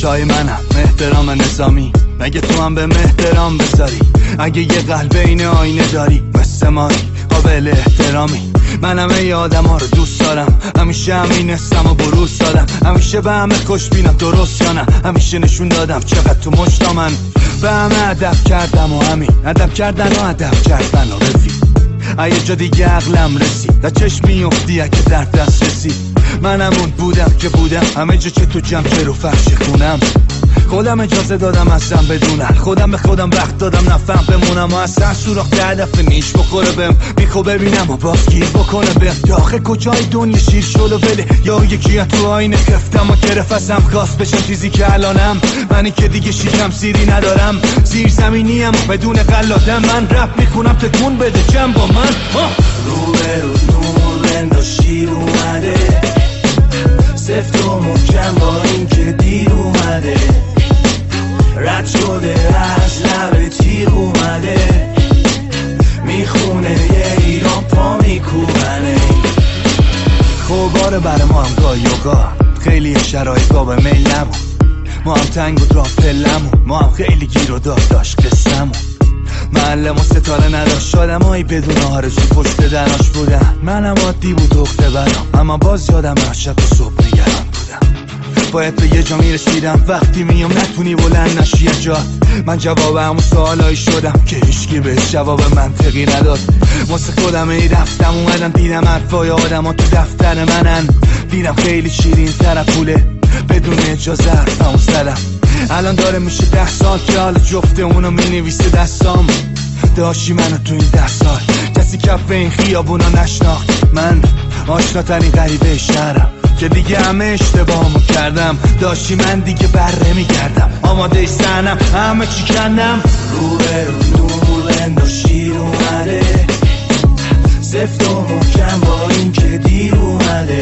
کوتاه منم احترام نظامی، مگه تو هم به احترام بذاری؟ اگه یه قلب این آینه داری مثل مایی قابل احترامی. منم ای آدم ها رو دوست دارم، همیشه همینستم و بروز دادم، همیشه به همه خوش بینم درست یا نه، همیشه نشون دادم چقدر تو مشتا من به همه ادب کردم و همین ادب کردن و ادب کردن و رفیق. یه جا دیگه عقلم رسید در چشم میافتی اگه در دست رسید. منم اون بودم که بودم همه جا که تو جمع که رو فرش خونم. خودم اجازه دادم ازم بدونن، خودم به خودم وقت دادم نفهم بمونم و اصلا سوراخ هدف نیش بخوره بهم. میخوا ببینم و باز گیر بکنه بهم. داخل کجای دنیا شیر شل و بله، یا یکی تو آینه خفتم و گرفتم خواست بشم چیزی که الانم. منی که دیگه شیکم سیری ندارم، زیر زمینیم بدون قلادم. من رپ میخونم تکون بده جمع با من. رو به رو نور بند و شیر اومده، سفت و محکم با این که دیر اومده، رد شده از لب تیر اومده، میخونه یه ایران پا میکوبنه. خوباره برای ما هم گاه یوگا، خیلی شرایط با به میل نبود، ما هم تنگ بود راه پلمون، ما هم خیلی گیر و داشت قصمون. معلم و ستاره نداشت آدمایی بدون آرزو پشت دراش بودن. منم عادی بود دخته برام، اما باز یادم رفت شب و صبح نگران بودم. باید به یه جا میرسیدم وقتی میام نتونی بلند نشی یه جا. من جواب همون سوالایی شدم که هیچکی بهش جواب منطقی نداد. واسه خودم ای رفتم اومدم دیدم حرفای آدم ها تو دفتر منن. دیدم خیلی شیرین تر پوله بدون اجازه حرفمو زدم. الان داره میشه 10 سال که حالا جفته اونو مینویسه دستام. داشتی منو تو این 10 سال کسی کف این خیابونا نشناخت. من آشناترین غریبه شهرم که دیگه همه اشتباهمو کردم. داشتی من دیگه بره میگردم، آماده سنم همه چی کندم. رو به رو نور بند و شیر اومده، سفت و محکم با این که دیر اومده،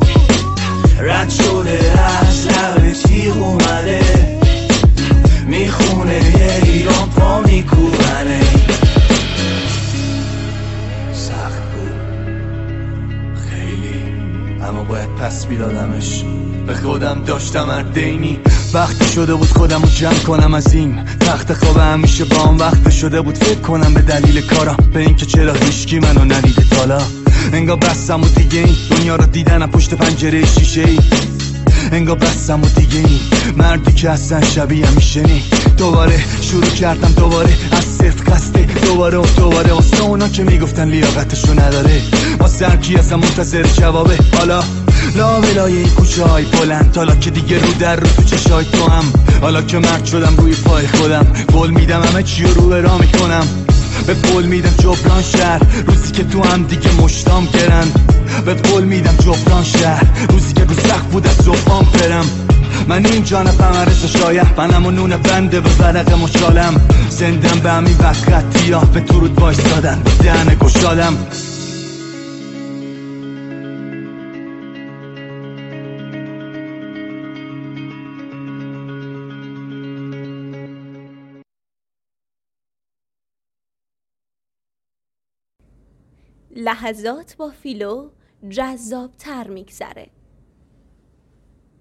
رد شده از لب تیغ اومده، میخونه یه ایران پا میکوبنه. سخت بود خیلی، اما باید پس میدادمش. به خودم داشتم اردینی، وقتی شده بود خودم رو جمع کنم از این تخت خواب. همیشه با هم وقت شده بود فکر کنم به دلیل کارم، به این که چرا هیچکی منو ندیده تالا. انگار بستم و دیگه این دنیا رو دیدنم پشت پنجره شیشه ای. انگار بستم و دیگه این مردی که اصلا شبیه میشه نی. دوباره شروع کردم دوباره از صفر قصده، دوباره و دوباره واسه اونا که میگفتن لیاقتشو نداره، واسه هر کی ازم منتظر جوابه. حالا لا ولای این کوچه های بلند، حالا که دیگه رو در رو تو چشای تو هم، حالا که مرد شدم روی پای خودم، قول میدم همه چی رو به راه میکنم. به قول میدم جبران شهر روزی که تو هم دیگه مشتام گرن. به قول میدم جبران شهر روزی که رو سخت بود از صبحام برم. من اینجا نفهم شاید منم و نون بنده به ورق مشالم. زندم به همین وقت خطی ها به تو رود وایس دادن دهن گشادم. لحظات با فیلو جذاب تر میگذره.